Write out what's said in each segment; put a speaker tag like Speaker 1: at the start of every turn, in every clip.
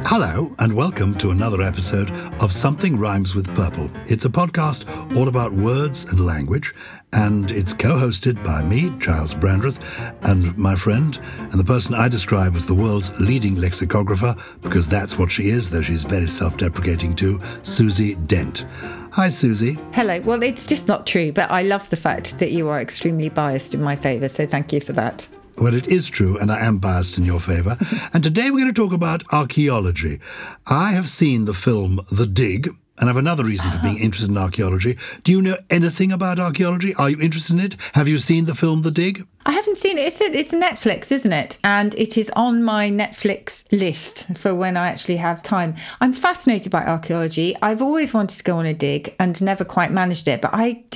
Speaker 1: Hello and welcome to another episode of Something Rhymes with Purple. It's a podcast all about words and language, and it's co-hosted by me, Giles Brandreth, and my friend, and the person I describe as the world's leading lexicographer, because that's what she is, though she's very self-deprecating too, Susie Dent. Hi, Susie.
Speaker 2: Hello. Well, it's just not true, but I love the fact that you are extremely biased in my favour, so thank you for that.
Speaker 1: Well, it is true, and I am biased in your favour. And today we're going to talk about archaeology. I have seen the film The Dig, and I have another reason for being interested in archaeology. Do you know anything about archaeology? Are you interested in it? Have you seen the film The Dig?
Speaker 2: I haven't seen it. It's Netflix, isn't it? And it is on my Netflix list for when I actually have time. I'm fascinated by archaeology. I've always wanted to go on a dig and never quite managed it. But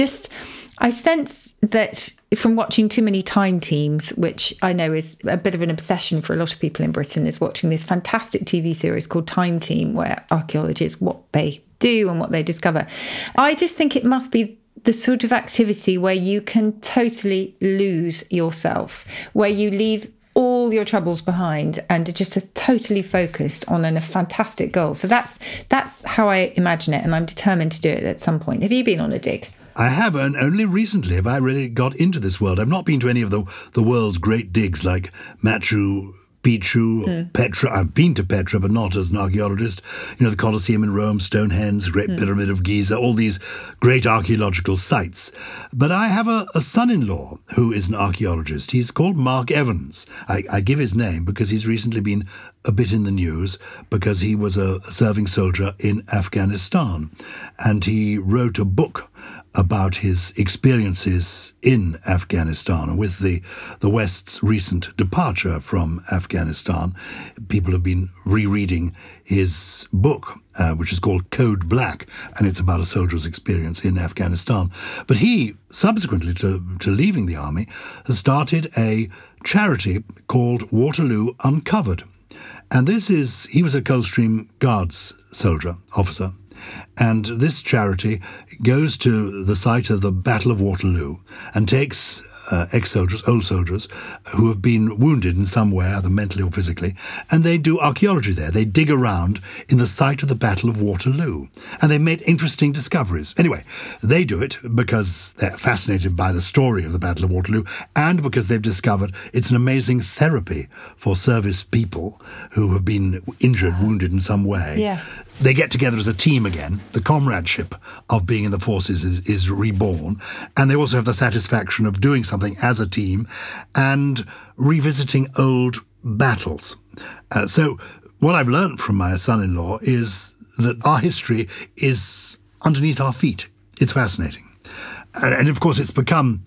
Speaker 2: I sense that from watching too many Time Teams, which I know is a bit of an obsession for a lot of people in Britain, is watching this fantastic TV series called Time Team, where archaeology is what they do and what they discover. I just think it must be the sort of activity where you can totally lose yourself, where you leave all your troubles behind and just are totally focused on a fantastic goal. So that's how I imagine it, and I'm determined to do it at some point. Have you been on a dig?
Speaker 1: I have, and only recently have I really got into this world. I've not been to any of the world's great digs like Machu Picchu, Petra. I've been to Petra, but not as an archaeologist. You know, the Colosseum in Rome, Stonehenge, Great Pyramid of Giza, all these great archaeological sites. But I have a son-in-law who is an archaeologist. He's called Mark Evans. I give his name because he's recently been a bit in the news because he was a serving soldier in Afghanistan. And he wrote a book about his experiences in Afghanistan. And with the West's recent departure from Afghanistan, people have been rereading his book, which is called Code Black, and it's about a soldier's experience in Afghanistan. But he, subsequently to leaving the army, has started a charity called Waterloo Uncovered. And he was a Coldstream Guards officer. And this charity goes to the site of the Battle of Waterloo and takes ex-soldiers, old soldiers, who have been wounded in some way, either mentally or physically, and they do archaeology there. They dig around in the site of the Battle of Waterloo, and they made interesting discoveries. Anyway, they do it because they're fascinated by the story of the Battle of Waterloo and because they've discovered it's an amazing therapy for service people who have been injured, wounded in some way.
Speaker 2: Yeah.
Speaker 1: They get together as a team again. The comradeship of being in the forces is reborn. And they also have the satisfaction of doing something as a team and revisiting old battles. So what I've learned from my son-in-law is that our history is underneath our feet. It's fascinating. And of course, it's become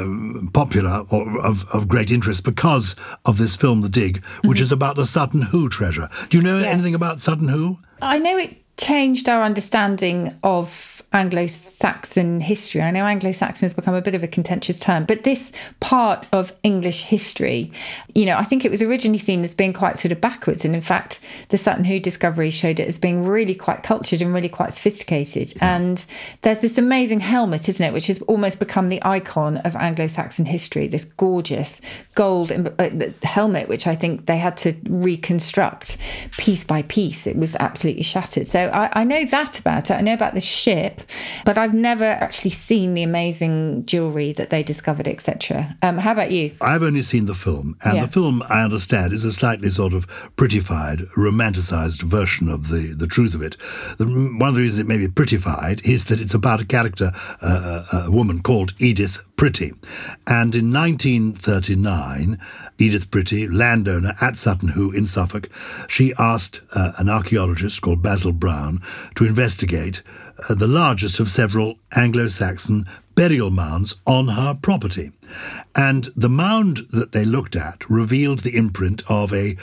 Speaker 1: popular or of great interest because of this film, The Dig, which is about the Sutton Hoo treasure. Do you know anything about Sutton Hoo?
Speaker 2: I know it changed our understanding of Anglo-Saxon history. I know Anglo-Saxon has become a bit of a contentious term, but this part of English history, I think it was originally seen as being quite sort of backwards. And in fact, the Sutton Hoo discovery showed it as being really quite cultured and really quite sophisticated. Yeah. And there's this amazing helmet, isn't it, which has almost become the icon of Anglo-Saxon history, this gorgeous gold helmet, which I think they had to reconstruct piece by piece. It was absolutely shattered. So I know that about it. I know about the ship, but I've never actually seen the amazing jewellery that they discovered, etc. How about you?
Speaker 1: I've only seen the film, and the film, I understand, is a slightly sort of prettified, romanticised version of the truth of it. One of the reasons it may be prettified is that it's about a character, a woman called Edith Pretty. And in 1939, Edith Pretty, landowner at Sutton Hoo in Suffolk, she asked an archaeologist called Basil Brown to investigate the largest of several Anglo-Saxon burial mounds on her property. And the mound that they looked at revealed the imprint of a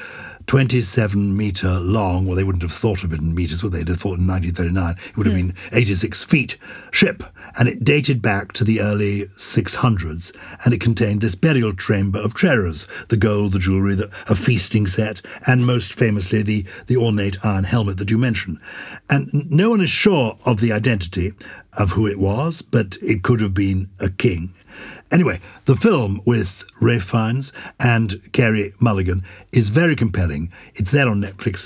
Speaker 1: 27-metre long, well, they wouldn't have thought of it in metres, would they? They'd have thought in 1939 it would have been 86 feet ship. And it dated back to the early 600s. And it contained this burial chamber of treasures, the gold, the jewellery, a feasting set, and most famously the ornate iron helmet that you mentioned. And no one is sure of the identity of who it was, but it could have been a king. Anyway, the film with Ralph Fiennes and Carey Mulligan is very compelling. It's there on Netflix.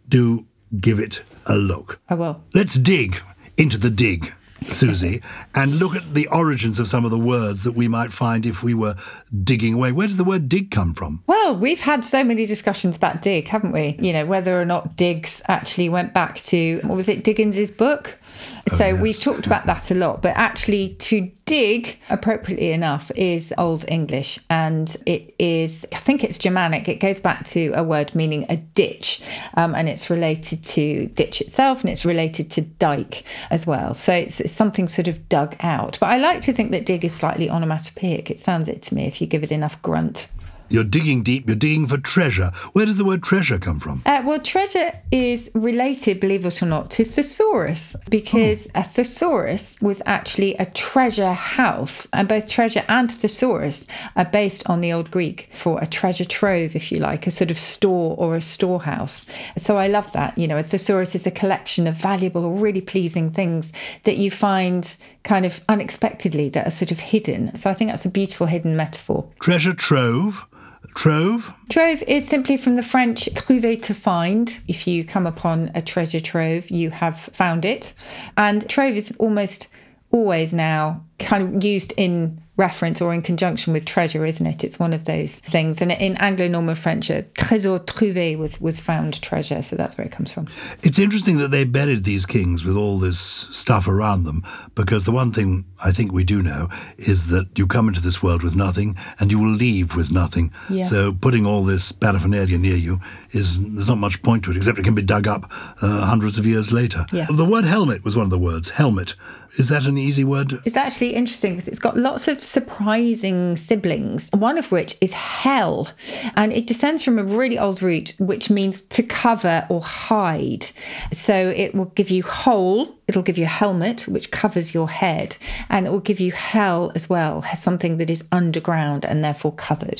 Speaker 1: do give it a look.
Speaker 2: I will.
Speaker 1: Let's dig into the dig, Susie, and look at the origins of some of the words that we might find if we were digging away. Where does the word dig come from?
Speaker 2: Well, we've had so many discussions about dig, haven't we? You know, whether or not digs actually went back to, what was it, Diggins's book? So we've talked about that a lot, but actually to dig, appropriately enough, is Old English, and it is, I think it's Germanic. It goes back to a word meaning a ditch, and it's related to ditch itself, and it's related to dike as well. So it's something sort of dug out. But I like to think that dig is slightly onomatopoeic. It sounds it to me if you give it enough grunt.
Speaker 1: You're digging deep, you're digging for treasure. Where does the word treasure come from?
Speaker 2: Well, treasure is related, believe it or not, to thesaurus, because a thesaurus was actually a treasure house, and both treasure and thesaurus are based on the Old Greek for a treasure trove, if you like, a sort of store or a storehouse. So I love that. You know, a thesaurus is a collection of valuable or really pleasing things that you find kind of unexpectedly that are sort of hidden. So I think that's a beautiful hidden metaphor.
Speaker 1: Treasure trove. Trove?
Speaker 2: Trove is simply from the French trouver, to find. If you come upon a treasure trove, you have found it. And trove is almost always now kind of used in reference or in conjunction with treasure, isn't it? It's one of those things. And in Anglo-Norman French, a trésor trouvé was found treasure. So that's where it comes from.
Speaker 1: It's interesting that they buried these kings with all this stuff around them, because the one thing I think we do know is that you come into this world with nothing and you will leave with nothing.
Speaker 2: Yeah.
Speaker 1: So putting all this paraphernalia near you, there's not much point to it, except it can be dug up hundreds of years later.
Speaker 2: Yeah.
Speaker 1: The word helmet was one of the words. Helmet. Is that an easy word?
Speaker 2: It's actually interesting because it's got lots of surprising siblings, one of which is hell. And it descends from a really old root, which means to cover or hide. So it will give you hole, it'll give you a helmet, which covers your head. And it will give you hell as well, something that is underground and therefore covered.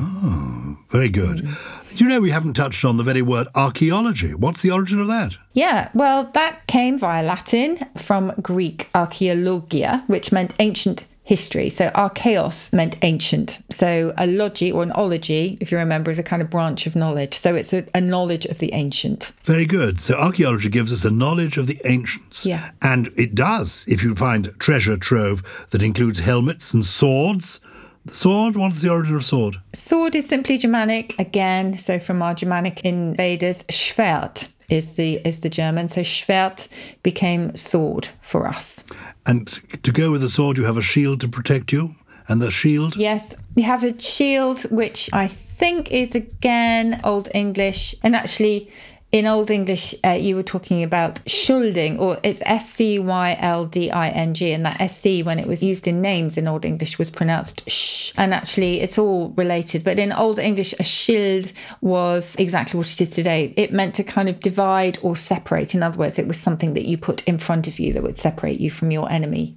Speaker 1: Oh, very good. You know, we haven't touched on the very word archaeology. What's the origin of that?
Speaker 2: Yeah, well, that came via Latin from Greek archaeologia, which meant ancient history. So archaeos meant ancient. So a logi or an ology, if you remember, is a kind of branch of knowledge. So it's a knowledge of the ancient.
Speaker 1: Very good. So archaeology gives us a knowledge of the ancients.
Speaker 2: Yeah.
Speaker 1: And it does, if you find treasure trove that includes helmets and swords. Sword? What's the origin of sword?
Speaker 2: Sword is simply Germanic, again, so from our Germanic invaders. Schwert is the German. So Schwert became sword for us.
Speaker 1: And to go with the sword, you have a shield to protect you? And the shield?
Speaker 2: Yes, you have a shield, which I think is, again, Old English. And actually, in Old English, you were talking about schulding, or it's SCYLDING, and that SC, when it was used in names in Old English, was pronounced sh. And actually, it's all related. But in Old English, a schild was exactly what it is today. It meant to kind of divide or separate. In other words, it was something that you put in front of you that would separate you from your enemy.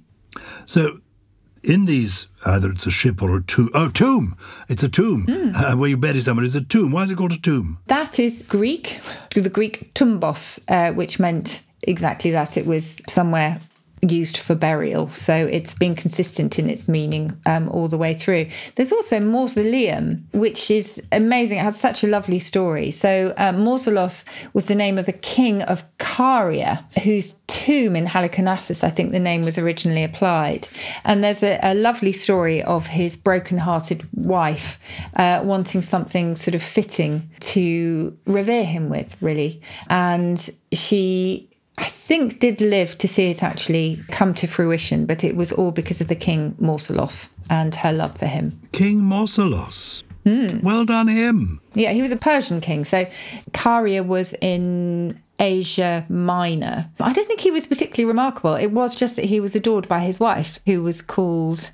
Speaker 1: So in these, either it's a ship or a tomb. Oh, tomb! It's a tomb. Where you bury someone is a tomb. Why is it called a tomb?
Speaker 2: That is Greek, the Greek tumbos, which meant exactly that. It was somewhere used for burial. So it's been consistent in its meaning all the way through. There's also mausoleum, which is amazing. It has such a lovely story. So Mausolos was the name of a king of Caria, whose tomb in Halicarnassus, I think the name was originally applied. And there's a lovely story of his broken-hearted wife wanting something sort of fitting to revere him with, really. And she, I think, did live to see it actually come to fruition, but it was all because of the king Mausolos and her love for him.
Speaker 1: King Mausolos. Well done him.
Speaker 2: Yeah, he was a Persian king. So Caria was in Asia Minor. I don't think he was particularly remarkable. It was just that he was adored by his wife, who was called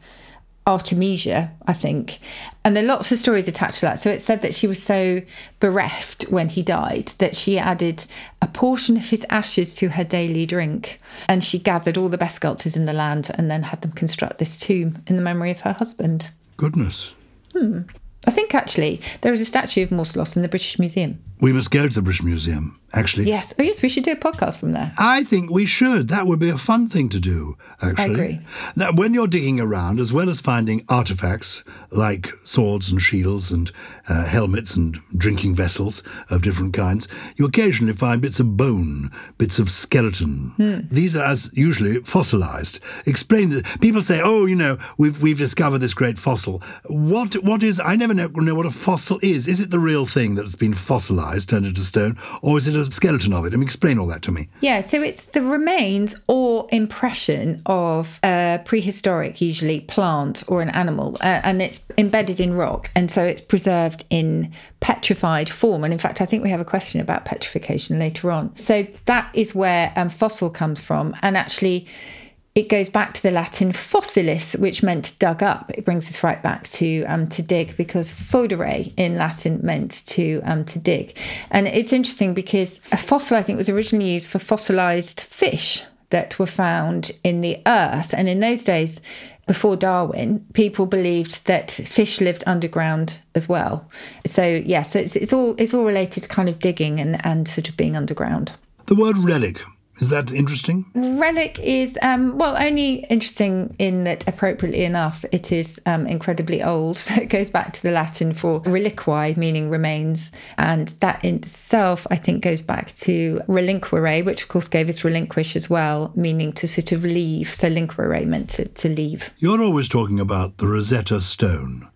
Speaker 2: Artemisia, I think. And there are lots of stories attached to that. So it said that she was so bereft when he died that she added a portion of his ashes to her daily drink. And she gathered all the best sculptors in the land and then had them construct this tomb in the memory of her husband.
Speaker 1: Goodness.
Speaker 2: I think actually there is a statue of Mausolos in the British Museum.
Speaker 1: We must go to the British Museum, actually.
Speaker 2: Yes. Oh, yes, we should do a podcast from there.
Speaker 1: I think we should. That would be a fun thing to do, actually.
Speaker 2: I agree.
Speaker 1: Now, when you're digging around, as well as finding artifacts like swords and shields and helmets and drinking vessels of different kinds, you occasionally find bits of bone, bits of skeleton. These are as usually fossilized. Explain this. People say, oh, we've discovered this great fossil. What is, I never know what a fossil is. Is it the real thing that's been fossilized, turned into stone, or is it a skeleton of it? I mean, explain all that to me.
Speaker 2: Yeah, so it's the remains or impression of a prehistoric, usually plant or an animal, and it's embedded in rock, and so it's preserved in petrified form. And in fact, I think we have a question about petrification later on. So that is where fossil comes from, and actually it goes back to the Latin fossilis, which meant dug up. It brings us right back to dig, because fodere in Latin meant to dig. And it's interesting because a fossil, I think, was originally used for fossilized fish that were found in the earth. And in those days, before Darwin, people believed that fish lived underground as well. So yeah, so it's all related to kind of digging and sort of being underground.
Speaker 1: The word relic. Is that interesting?
Speaker 2: Relic is, only interesting in that, appropriately enough, it is incredibly old. So it goes back to the Latin for reliquae, meaning remains. And that in itself, I think, goes back to relinquere, which of course gave us relinquish as well, meaning to sort of leave. So linquere meant to leave.
Speaker 1: You're always talking about the Rosetta Stone.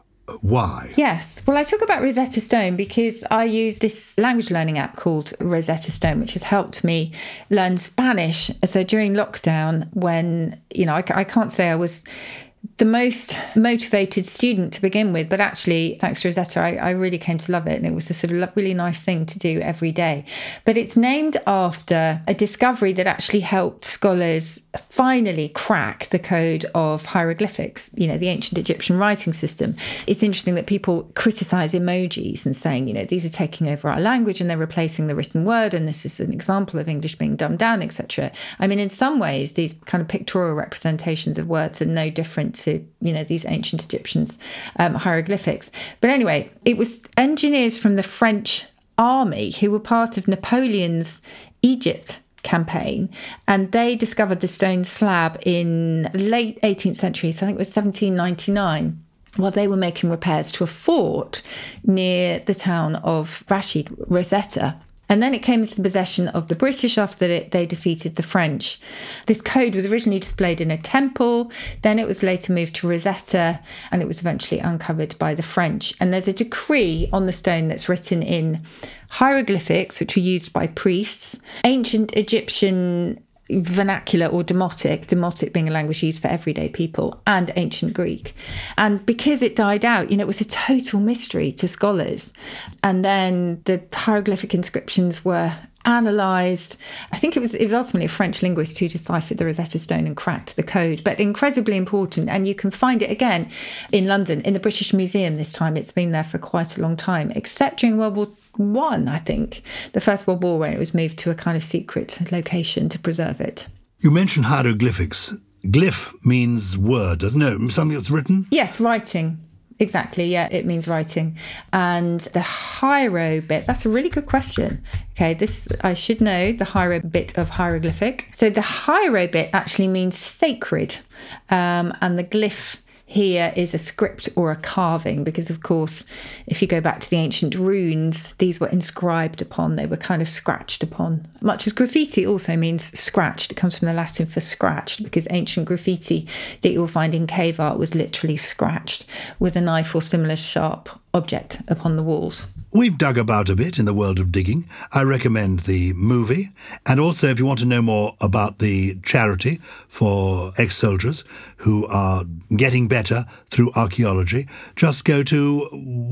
Speaker 1: Why?
Speaker 2: Yes. Well, I talk about Rosetta Stone because I use this language learning app called Rosetta Stone, which has helped me learn Spanish. So during lockdown, when, I can't say I was the most motivated student to begin with, but actually, thanks to Rosetta, I really came to love it. And it was a sort of really nice thing to do every day. But it's named after a discovery that actually helped scholars finally crack the code of hieroglyphics, the ancient Egyptian writing system. It's interesting that people criticize emojis and saying, these are taking over our language and they're replacing the written word. And this is an example of English being dumbed down, etc. I mean, in some ways, these kind of pictorial representations of words are no different to, these ancient Egyptians' hieroglyphics. But anyway, it was engineers from the French army who were part of Napoleon's Egypt campaign, and they discovered the stone slab in the late 18th century, so I think it was 1799, while they were making repairs to a fort near the town of Rashid, Rosetta. And then it came into the possession of the British after they defeated the French. This code was originally displayed in a temple, then it was later moved to Rosetta, and it was eventually uncovered by the French. And there's a decree on the stone that's written in hieroglyphics, which were used by priests, ancient Egyptian vernacular or demotic being a language used for everyday people, and ancient Greek. And because it died out, it was a total mystery to scholars. And then the hieroglyphic inscriptions were analysed. I think it was ultimately a French linguist who deciphered the Rosetta Stone and cracked the code, but incredibly important. And you can find it again in London, in the British Museum this time. It's been there for quite a long time, except during World War I, I think, the First World War, when it was moved to a kind of secret location to preserve it.
Speaker 1: You mentioned hieroglyphics. Glyph means word, doesn't it? Something that's written?
Speaker 2: Yes, writing. Exactly, yeah, it means writing. And the hiero bit, that's a really good question. Okay, this, I should know the hiero bit of hieroglyphic. So the hiero bit actually means sacred, and the glyph here is a script or a carving, because of course, if you go back to the ancient runes, these were inscribed upon, they were kind of scratched upon. Much as graffiti also means scratched. It comes from the Latin for scratched, because ancient graffiti that you'll find in cave art was literally scratched with a knife or similar sharp object upon the walls.
Speaker 1: We've dug about a bit in the world of digging. I recommend the movie. And also, if you want to know more about the charity for ex-soldiers who are getting better through archaeology, just go to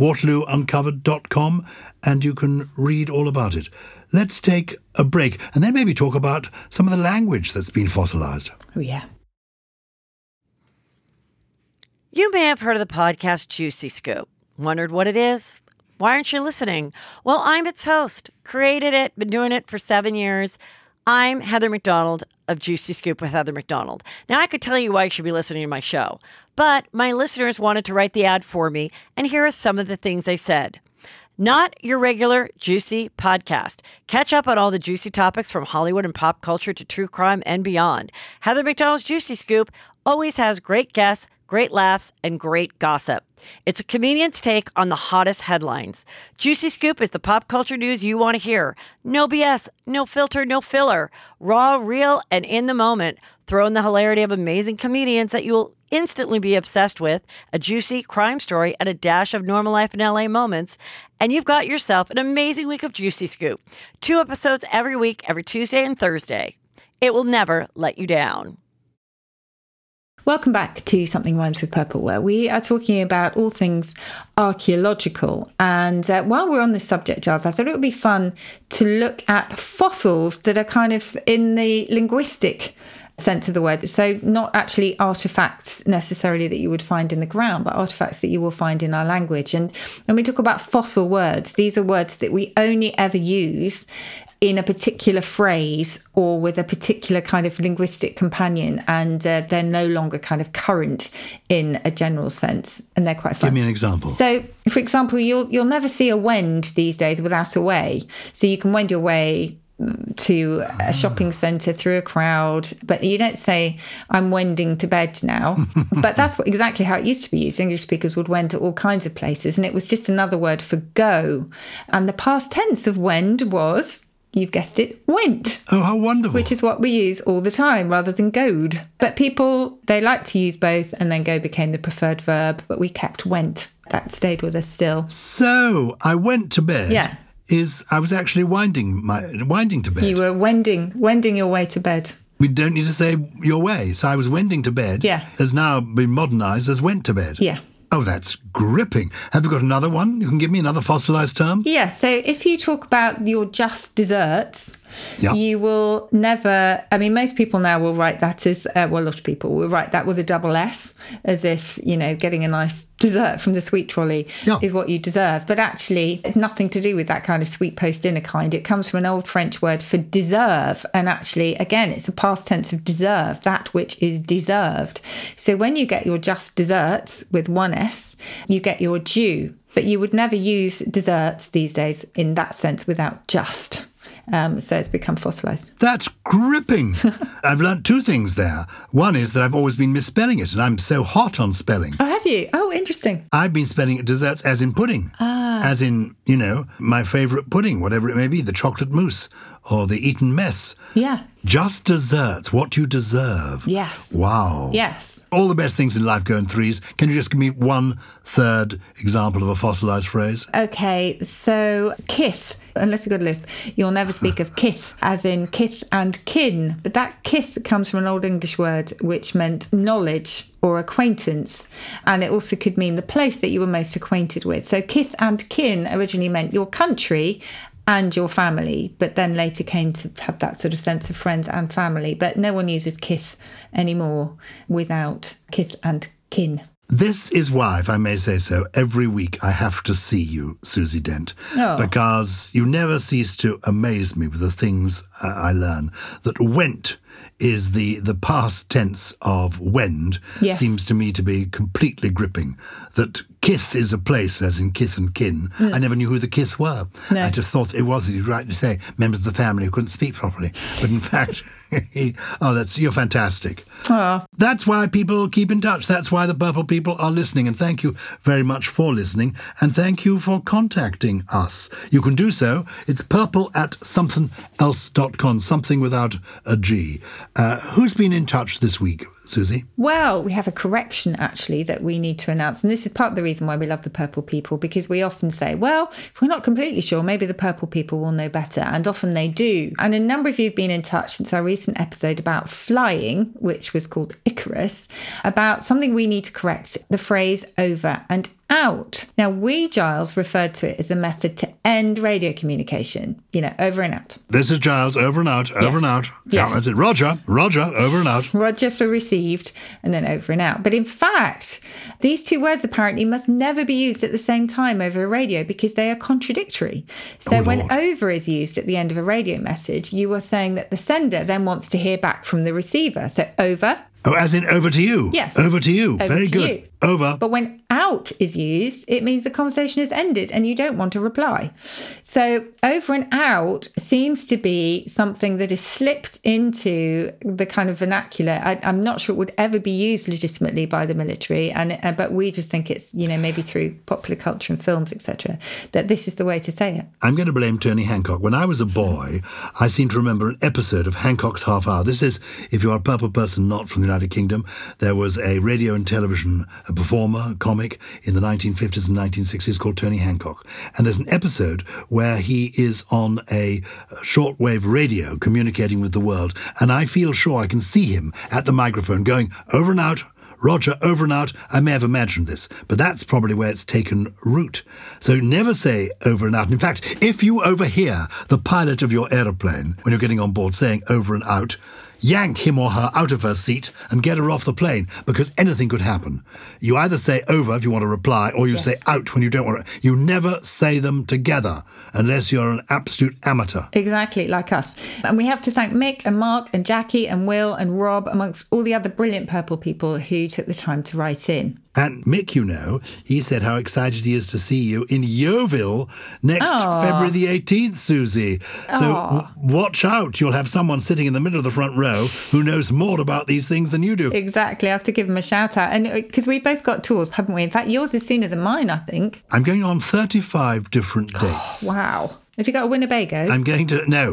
Speaker 1: waterloouncovered.com and you can read all about it. Let's take a break and then maybe talk about some of the language that's been fossilized.
Speaker 2: Oh, yeah.
Speaker 3: You may have heard of the podcast Juicy Scoop. Wondered what it is? Why aren't you listening? Well, I'm its host. Created it, been doing it for 7 years. I'm Heather McDonald of Juicy Scoop with Heather McDonald. Now, I could tell you why you should be listening to my show, but my listeners wanted to write the ad for me, and here are some of the things they said. not your regular juicy podcast. Catch up on all the juicy topics from Hollywood and pop culture to true crime and beyond. Heather McDonald's Juicy Scoop always has great guests, great laughs, and great gossip. It's a comedian's take on the hottest headlines. Juicy Scoop is the pop culture news you want to hear. No BS, no filter, no filler. Raw, real, and in the moment. Throw in the hilarity of amazing comedians that you will instantly be obsessed with, a juicy crime story, and a dash of normal life in LA moments, and you've got yourself an amazing week of Juicy Scoop. 2 episodes every week, every Tuesday and Thursday. It will never let you down.
Speaker 2: Welcome back to Something Rhymes with Purple, where we are talking about all things archaeological. And while we're on this subject, Giles, I thought it would be fun to look at fossils that are kind of in the linguistic sense of the word. So not actually artifacts necessarily that you would find in the ground, but artifacts that you will find in our language. And when we talk about fossil words, these are words that we only ever use in a particular phrase or with a particular kind of linguistic companion, and they're no longer kind of current in a general sense, and they're quite fun.
Speaker 1: Give me an example.
Speaker 2: So, for example, you'll never see a wend these days without a way. So you can wend your way to a shopping centre through a crowd, but you don't say, I'm wending to bed now. But that's exactly how it used to be used. English speakers would wend to all kinds of places, and it was just another word for go. And the past tense of wend was, you've guessed it, went.
Speaker 1: Oh, how wonderful.
Speaker 2: Which is what we use all the time rather than goed. But people, they like to use both, and then go became the preferred verb, but we kept went. That stayed with us still.
Speaker 1: So, I went to bed.
Speaker 2: Yeah.
Speaker 1: I was actually winding to bed.
Speaker 2: You were wending your way to bed.
Speaker 1: We don't need to say your way. So I was wending to bed.
Speaker 2: Yeah.
Speaker 1: Has now been modernised as went to bed.
Speaker 2: Yeah.
Speaker 1: Oh, that's gripping. Have you got another one? You can give me another fossilised term?
Speaker 2: Yeah, so if you talk about your just desserts,
Speaker 1: Yeah.
Speaker 2: you will never, I mean, most people now will write that as, a lot of people will write that with a double S, as if, getting a nice dessert from the sweet trolley
Speaker 1: Yeah.
Speaker 2: is what you deserve. But actually, it's nothing to do with that kind of sweet post-dinner kind. It comes from an old French word for deserve. And actually, again, it's a past tense of deserve, that which is deserved. So when you get your just desserts with one S, you get your due. But you would never use desserts these days in that sense without just. So it's become fossilised.
Speaker 1: That's gripping. I've learnt 2 things there. One is that I've always been misspelling it, and I'm so hot on spelling.
Speaker 2: Oh, have you? Oh, interesting.
Speaker 1: I've been spelling desserts as in pudding. As in, my favourite pudding, whatever it may be, the chocolate mousse or the Eton mess.
Speaker 2: Yeah.
Speaker 1: Just desserts, what you deserve.
Speaker 2: Yes.
Speaker 1: Wow.
Speaker 2: Yes.
Speaker 1: All the best things in life go in threes. Can you just give me 1/3 example of a fossilised phrase?
Speaker 2: Okay, so kith. Unless you've got a lisp, you'll never speak of kith as in kith and kin. But that kith comes from an Old English word which meant knowledge or acquaintance. And it also could mean the place that you were most acquainted with. So kith and kin originally meant your country and your family, but then later came to have that sort of sense of friends and family. But no one uses kith anymore without kith and kin.
Speaker 1: This is why, if I may say so, every week I have to see you, Susie Dent, because you never cease to amaze me with the things I learn. That went is the past tense of wend,
Speaker 2: yes.
Speaker 1: Seems to me to be completely gripping. That kith is a place, as in kith and kin. I never knew who the kith were.
Speaker 2: No.
Speaker 1: I just thought it was, as you rightly say, members of the family who couldn't speak properly. But in fact, you're fantastic.
Speaker 2: Oh.
Speaker 1: That's why people keep in touch. That's why the Purple people are listening. And thank you very much for listening. And thank you for contacting us. You can do so. It's purple@somethingelse.com, something without a G. Who's been in touch this week, Susie?
Speaker 2: Well, we have a correction, actually, that we need to announce. And this is part of the reason why we love the Purple people, because we often say, well, if we're not completely sure, maybe the Purple people will know better. And often they do. And a number of you have been in touch since our recent episode about flying, which was called Icarus, about something we need to correct, the phrase over and out. Now, we, Giles, referred to it as a method to end radio communication, over and out.
Speaker 1: This is Giles, over and out, over and out.
Speaker 2: Yes.
Speaker 1: Yeah, that's it. Roger, over and out.
Speaker 2: Roger for received, and then over and out. But in fact, these 2 words apparently must never be used at the same time over a radio because they are contradictory. So when over is used at the end of a radio message, you are saying that the sender then wants to hear back from the receiver. So over.
Speaker 1: Oh, as in over to you?
Speaker 2: Yes.
Speaker 1: Over to you.
Speaker 2: Over
Speaker 1: Very
Speaker 2: to
Speaker 1: good.
Speaker 2: you.
Speaker 1: Over.
Speaker 2: But when out is used, it means the conversation is ended and you don't want to reply. So over and out seems to be something that is slipped into the kind of vernacular. I'm not sure it would ever be used legitimately by the military, but we just think it's, maybe through popular culture and films, etc., that this is the way to say it.
Speaker 1: I'm going to blame Tony Hancock. When I was a boy, I seem to remember an episode of Hancock's Half Hour. This is, if you're a purple person not from the United Kingdom, there was a radio and television performer, comic, in the 1950s and 1960s called Tony Hancock. And there's an episode where he is on a shortwave radio communicating with the world. And I feel sure I can see him at the microphone going, over and out, Roger, over and out. I may have imagined this, but that's probably where it's taken root. So never say over and out. In fact, if you overhear the pilot of your aeroplane when you're getting on board saying over and out, yank him or her out of her seat and get her off the plane, because anything could happen. You either say over if you want to reply, or you say out when you don't want to. You never say them together unless you're an absolute amateur.
Speaker 2: Exactly, like us. And we have to thank Mick and Mark and Jackie and Will and Rob, amongst all the other brilliant purple people who took the time to write in.
Speaker 1: And Mick, he said how excited he is to see you in Yeovil next February the 18th, Susie. So watch out. You'll have someone sitting in the middle of the front row who knows more about these things than you do.
Speaker 2: Exactly. I have to give him a shout out. And because we both got tours, haven't we? In fact, yours is sooner than mine, I think.
Speaker 1: I'm going on 35 different dates.
Speaker 2: Wow. Have you got a Winnebago?
Speaker 1: I'm going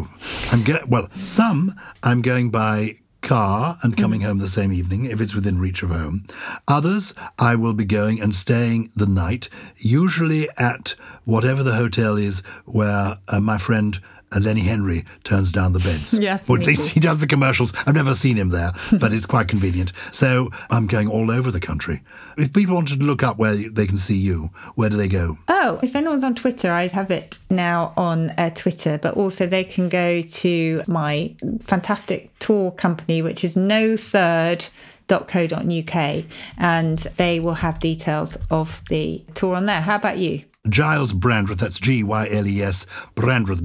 Speaker 1: by car and coming home the same evening, if it's within reach of home. Others, I will be going and staying the night, usually at whatever the hotel is where my friend Lenny Henry turns down the beds.
Speaker 2: Yes.
Speaker 1: Or at least he does the commercials. I've never seen him there, but it's quite convenient. So I'm going all over the country. If people wanted to look up where they can see you, where do they go?
Speaker 2: Oh, if anyone's on Twitter, I have it now on Twitter, but also they can go to my fantastic tour company, which is nothird.co.uk, and they will have details of the tour on there. How about you?
Speaker 1: Giles Brandreth, that's Gyles Brandreth,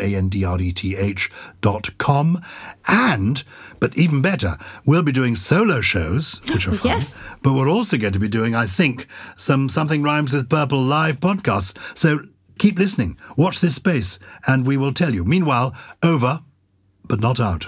Speaker 1: BRANDRETH.com. And, but even better, we'll be doing solo shows, which are fun.
Speaker 2: Yes.
Speaker 1: But we're also going to be doing, I think, Something Rhymes with Purple live podcasts. So keep listening, watch this space, and we will tell you. Meanwhile, over, but not out.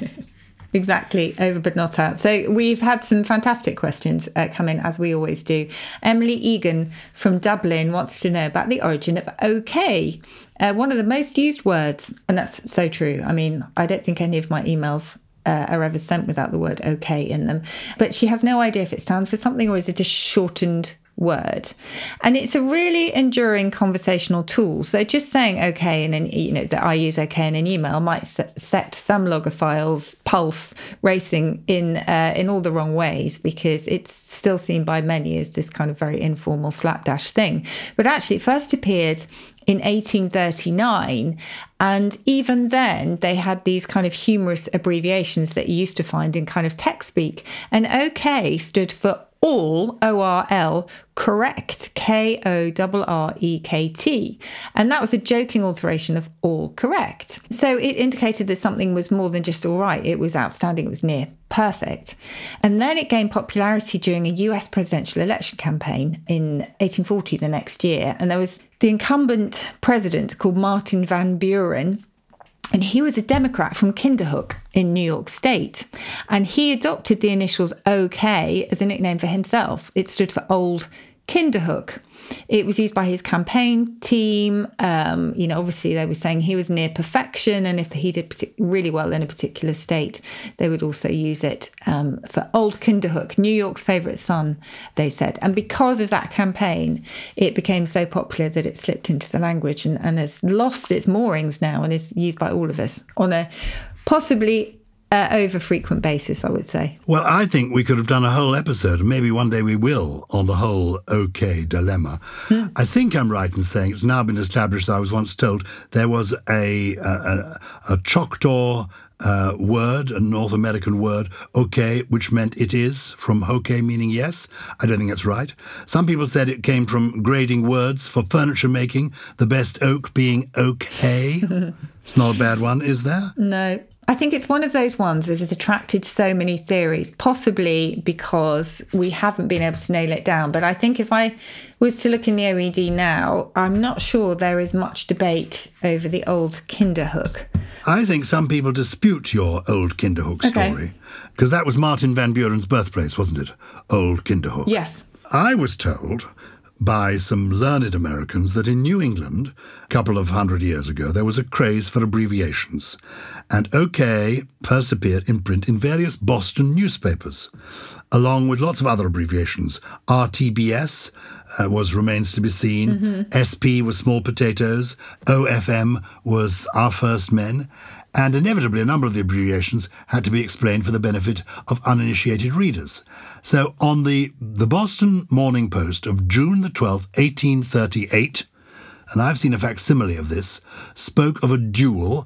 Speaker 2: Exactly, over but not out. So we've had some fantastic questions come in, as we always do. Emily Egan from Dublin wants to know about the origin of OK, one of the most used words. And that's so true. I mean, I don't think any of my emails are ever sent without the word OK in them. But she has no idea if it stands for something or is it a shortened word. And it's a really enduring conversational tool. So just saying OK, and then, that I use OK in an email might set some logophiles' pulse racing in all the wrong ways, because it's still seen by many as this kind of very informal slapdash thing. But actually, it first appeared in 1839, and even then they had these kind of humorous abbreviations that you used to find in kind of tech speak. And OK stood for all, O-R-L, correct, K-O-R-R-E-K-T. And that was a joking alteration of all correct. So it indicated that something was more than just all right. It was outstanding. It was near perfect. And then it gained popularity during a US presidential election campaign in 1840, the next year. And there was the incumbent president called Martin Van Buren, and he was a Democrat from Kinderhook in New York State. And he adopted the initials OK as a nickname for himself. It stood for Old Kinderhook. It was used by his campaign team. Obviously they were saying he was near perfection, and if he did really well in a particular state, they would also use it for Old Kinderhook, New York's favourite son, they said. And because of that campaign, it became so popular that it slipped into the language and has lost its moorings now and is used by all of us on a possibly over frequent basis, I would say.
Speaker 1: Well, I think we could have done a whole episode, and maybe one day we will, on the whole OK dilemma. I think I'm right in saying it's now been established that I was once told there was a Choctaw word, a North American word, OK, which meant it is, from hoke, meaning yes. I don't think that's right. Some people said it came from grading words for furniture making, the best oak being OK. It's not a bad one, is there?
Speaker 2: No. I think it's one of those ones that has attracted so many theories, possibly because we haven't been able to nail it down. But I think if I was to look in the OED now, I'm not sure there is much debate over the old Kinderhook.
Speaker 1: I think some people dispute your old Kinderhook story, because that was Martin Van Buren's birthplace, wasn't it? Old Kinderhook.
Speaker 2: Yes.
Speaker 1: I was told by some learned Americans that in New England, a couple of 100 years ago, there was a craze for abbreviations. And OK first appeared in print in various Boston newspapers, along with lots of other abbreviations. RTBS remains to be seen. SP was small potatoes. OFM was Our First Men. And inevitably, a number of the abbreviations had to be explained for the benefit of uninitiated readers. So on the Boston Morning Post of June the 12th, 1838, and I've seen a facsimile of this, spoke of a duel,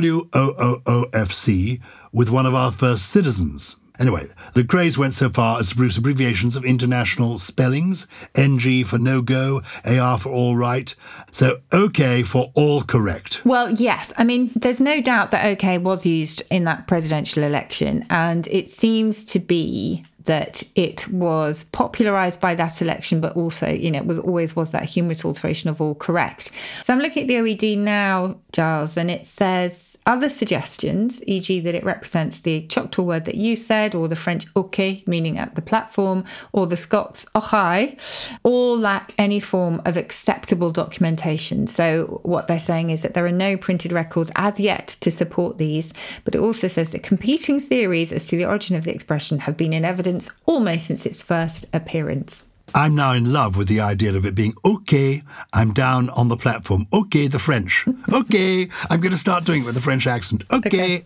Speaker 1: WOOOFC, with one of our first citizens. Anyway, the craze went so far as to produce abbreviations of international spellings, NG for no-go, AR for all right, so OK for all correct.
Speaker 2: Well, yes. I mean, there's no doubt that OK was used in that presidential election, and it seems to be that it was popularised by that election, but also, it was that humorous alteration of all correct. So I'm looking at the OED now, Giles, and it says other suggestions, e.g. that it represents the Choctaw word that you said, or the French OK, meaning at the platform, or the Scots ochai, all lack any form of acceptable documentation. So what they're saying is that there are no printed records as yet to support these, but it also says that competing theories as to the origin of the expression have been in evidence almost since its first appearance.
Speaker 1: I'm now in love with the idea of it being, OK, I'm down on the platform. OK, the French. OK, I'm going to start doing it with the French accent. OK,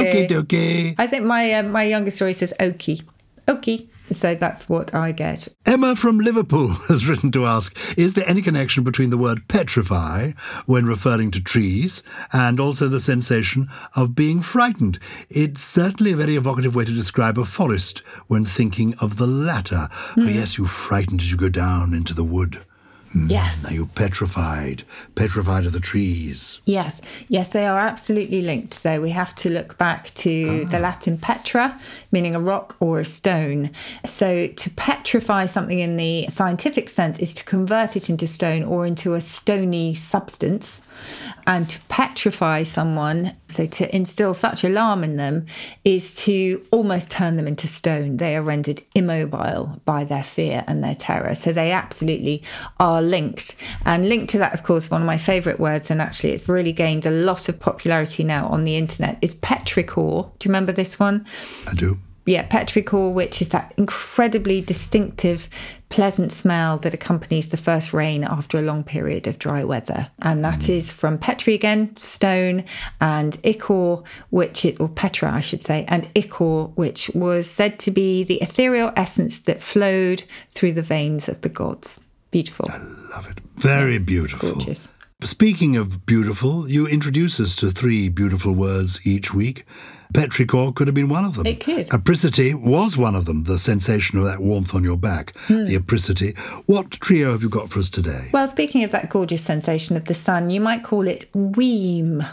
Speaker 1: OK.
Speaker 2: I think my youngest story says Okie. Okie. So that's what I get.
Speaker 1: Emma from Liverpool has written to ask, is there any connection between the word petrify when referring to trees and also the sensation of being frightened? It's certainly a very evocative way to describe a forest when thinking of the latter. Oh, yes, you're frightened as you go down into the wood.
Speaker 2: Yes.
Speaker 1: Are you petrified of the trees?
Speaker 2: Yes, they are absolutely linked. So we have to look back to the Latin petra, meaning a rock or a stone. So to petrify something in the scientific sense is to convert it into stone or into a stony substance. And to petrify someone, so to instill such alarm in them, is to almost turn them into stone. They are rendered immobile by their fear and their terror. So they absolutely are linked. And linked to that, of course, one of my favourite words, and actually it's really gained a lot of popularity now on the internet, is petrichor. Do you remember this one?
Speaker 1: I do.
Speaker 2: Yeah, petrichor, which is that incredibly distinctive, pleasant smell that accompanies the first rain after a long period of dry weather. And that is from petri again, stone, and ichor, or petra, I should say, and ichor, which was said to be the ethereal essence that flowed through the veins of the gods. Beautiful.
Speaker 1: I love it. Very beautiful.
Speaker 2: Gorgeous.
Speaker 1: Speaking of beautiful, you introduce us to 3 beautiful words each week. Petrichor could have been one of them.
Speaker 2: It could.
Speaker 1: Apricity was one of them, the sensation of that warmth on your back, the apricity. What trio have you got for us today?
Speaker 2: Well, speaking of that gorgeous sensation of the sun, you might call it weem,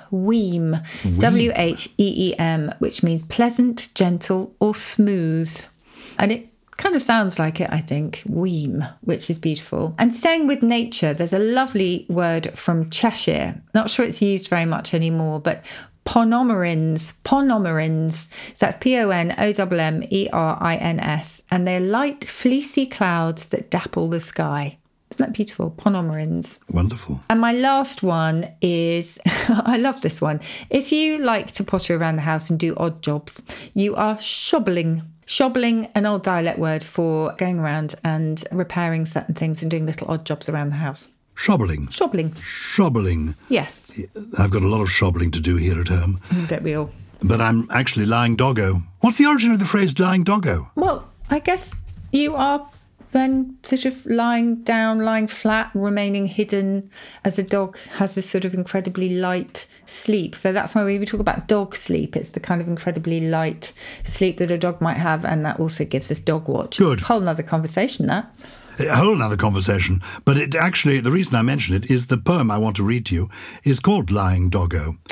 Speaker 2: W-H-E-E-M, which means pleasant, gentle, or smooth. And it kind of sounds like it, I think, weem, which is beautiful. And staying with nature, there's a lovely word from Cheshire. Not sure it's used very much anymore, but Ponomerins. So that's Ponommerins, and they're light, fleecy clouds that dapple the sky. Isn't that beautiful? Ponomerins.
Speaker 1: Wonderful.
Speaker 2: And my last one is, I love this one. If you like to potter around the house and do odd jobs, you are shobbling. Shobbling, an old dialect word for going around and repairing certain things and doing little odd jobs around the house.
Speaker 1: Shobbling.
Speaker 2: Shobbling. Yes.
Speaker 1: I've got a lot of shobbling to do here at home.
Speaker 2: Don't we all?
Speaker 1: But I'm actually lying doggo. What's the origin of the phrase lying doggo?
Speaker 2: Well, I guess you are then sort of lying down, lying flat, remaining hidden as a dog has this sort of incredibly light sleep. So that's why we talk about dog sleep. It's the kind of incredibly light sleep that a dog might have, and that also gives us dog watch.
Speaker 1: Good.
Speaker 2: Whole nother conversation, that.
Speaker 1: A whole other conversation. But it actually, the reason I mention it is the poem I want to read to you is called Lying Doggo.
Speaker 2: Huh?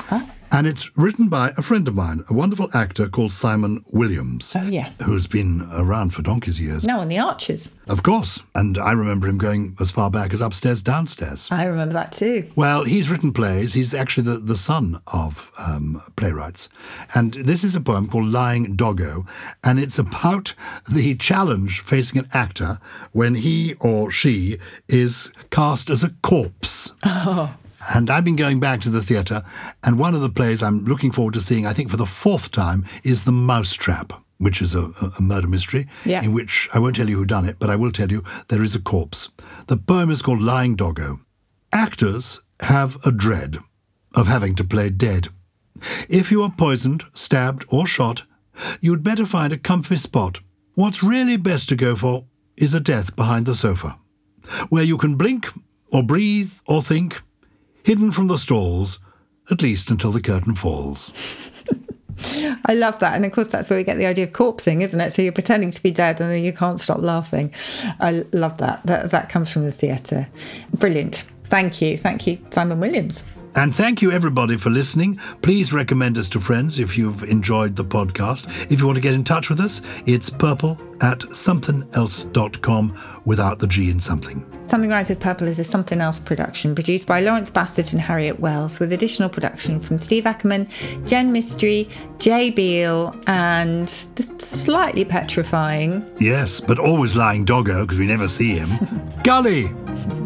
Speaker 1: And it's written by a friend of mine, a wonderful actor called Simon Williams.
Speaker 2: Oh, yeah.
Speaker 1: Who's been around for donkey's years.
Speaker 2: Now on The Archers.
Speaker 1: Of course. And I remember him going as far back as Upstairs, Downstairs.
Speaker 2: I remember that too.
Speaker 1: Well, he's written plays. He's actually the son of playwrights. And this is a poem called Lying Doggo. And it's about the challenge facing an actor when he or she is cast as a corpse.
Speaker 2: Oh.
Speaker 1: And I've been going back to the theatre, and one of the plays I'm looking forward to seeing, I think for the 4th time, is The Mousetrap, which is a murder mystery, in which I won't tell you who done it, but I will tell you there is a corpse. The poem is called Lying Doggo. Actors have a dread of having to play dead. If you are poisoned, stabbed or shot, you'd better find a comfy spot. What's really best to go for is a death behind the sofa, where you can blink or breathe or think, hidden from the stalls, at least until the curtain falls.
Speaker 2: I love that. And of course, that's where we get the idea of corpsing, isn't it? So you're pretending to be dead and then you can't stop laughing. I love that. That comes from the theatre. Brilliant. Thank you. Thank you, Simon Williams.
Speaker 1: And thank you, everybody, for listening. Please recommend us to friends if you've enjoyed the podcast. If you want to get in touch with us, it's purple@somethingelse.com without the G in something.
Speaker 2: Something Rhymes with Purple is a Something Else production produced by Lawrence Bassett and Harriet Wells, with additional production from Steve Ackerman, Jen Mystery, Jay Beale, and the slightly petrifying...
Speaker 1: Yes, but always Lying Doggo, because we never see him. Gully!